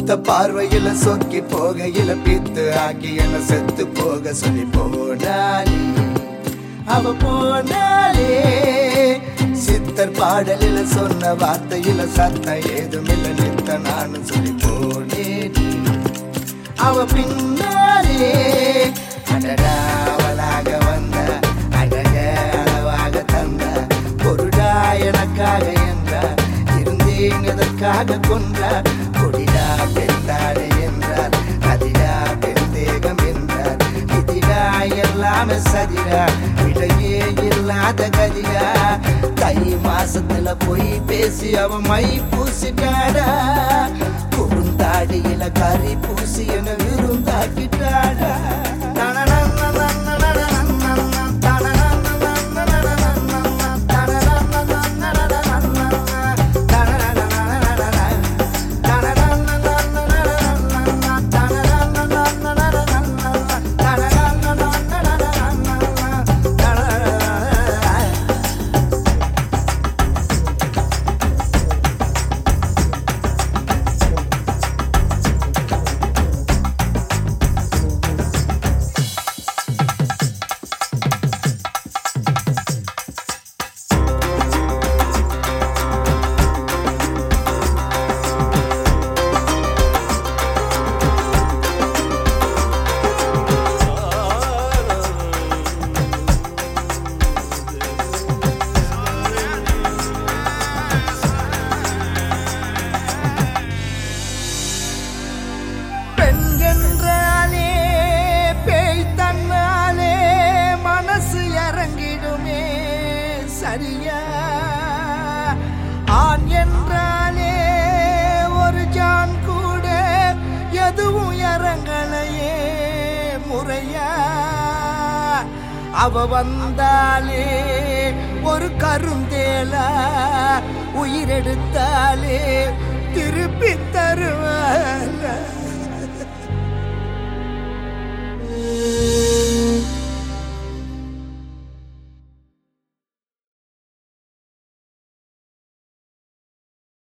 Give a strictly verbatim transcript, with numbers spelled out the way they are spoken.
ஒத்த பார்வையில சொக்கி போகையில பித்து ஆக்கி என்ன செத்து போக சொல்லி போனாலே அவ போனாலே சித்தர் பாடலில சொன்ன வார்த்தையில சத்தம் ஏதுமில்ல நித்த நானும் சொல்லி போனேன் அவ பின்னாலே அடடா அவளாக வந்த அழக அளவாக தந்த பொருடா எனக்காக என்றார் இருந்தேன் எதற்காக கொன்றார் கொடிடா பெண்டாடு என்றார் அதிடா பெருந்தேகம் என்றார் இதிடா எல்லாமே சதிடா இடையே இல்லாத கதிடா தை மாசத்துல போய் பேசி அவ மை பூசிட்டாடா குறுந்தாடியில கறி பூசி என விருந்தாக்கிட்டாடா சரியா ஆண் என்றாலே ஒரு ஜான் கூட எதுவும் இறங்கலையே முறையா அவ வந்தாலே ஒரு கருந்தேலா உயிரெடுத்தாலே திருப்பி தருவாள